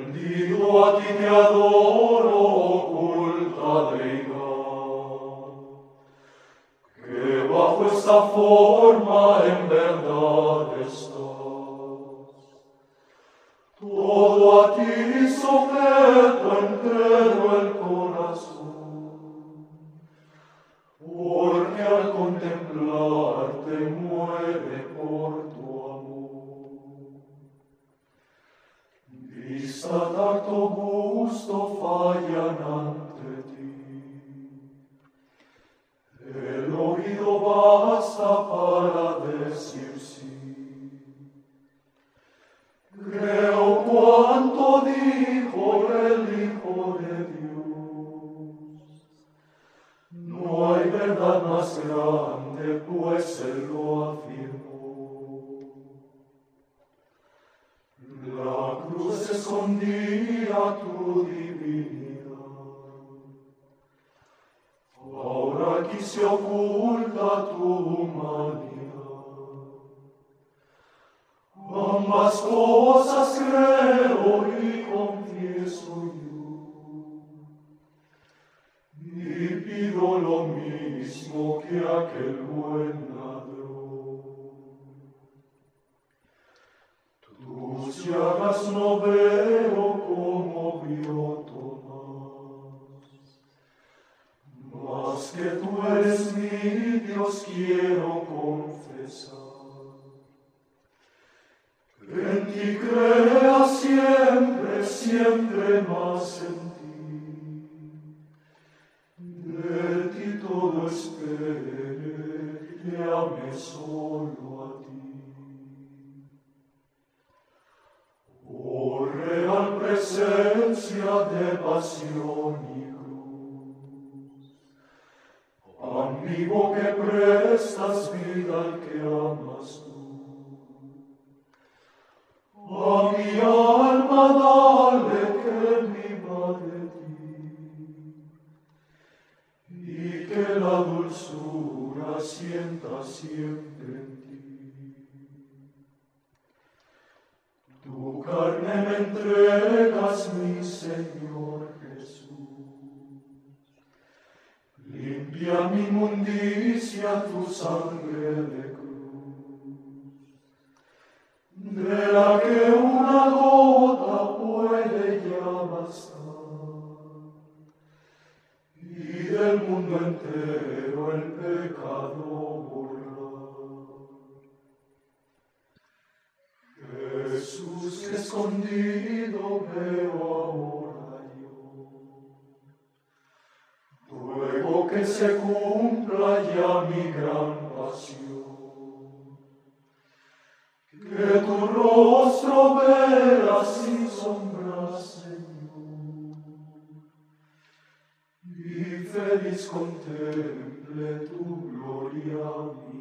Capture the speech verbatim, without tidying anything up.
Rendido a ti te adoro, oculta deidad, que bajo esta forma en verdad estás. Todo a ti sujeto entero el corazón, porque al contemplarte muere por tu amor. Vista tacto gusto fallan ante ti, el oído basta para decir sí. Creo cuanto dijo el Hijo de Dios, no hay verdad más grande, pues Él lo afirmó. La cruz escondía tu divinidad, ahora aquí se oculta tu humanidad. Ambas cosas creo y confieso yo, y pido lo mismo que aquel buen ladrón. Tus llagas no veo como vio Tomás, mas que tú eres mi Dios quiero confesar. En ti crea siempre, siempre más en ti. De ti todo espere, llame solo a ti. Oh real presencia de pasión y cruz, pan vivo que prestas vida al que amas tú. A mi alma dale que viva de ti, y que la dulzura sienta siempre en ti. Tu carne me entregas, mi Señor Jesús, limpia mi inmundicia tu sangre de cruz, de la que una gota puede ya bastar, y del mundo entero el pecado borrar. Jesús, que escondido veo ahora yo, ruego que se cumpla ya mi gran pasión, que tu rostro vea sin sombras, Señor, y feliz contemple tu gloria mía.